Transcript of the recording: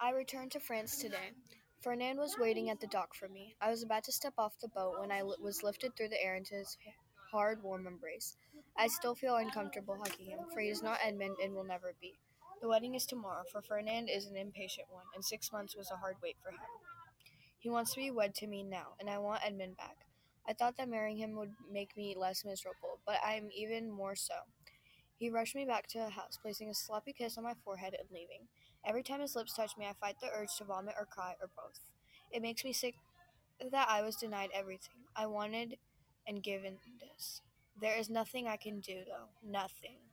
I returned to France today. Fernand was waiting at the dock for me. I was about to step off the boat when was lifted through the air into his hard, warm embrace. I still feel uncomfortable hugging him, for he is not Edmund and will never be. The wedding is tomorrow, for Fernand is an impatient one, and 6 months was a hard wait for him. He wants to be wed to me now, and I want Edmund back. I thought that marrying him would make me less miserable, but I am even more so. He rushed me back to the house, placing a sloppy kiss on my forehead and leaving. Every time his lips touch me, I fight the urge to vomit or cry, or both. It makes me sick that I was denied everything I wanted and given this. There is nothing I can do, though. Nothing.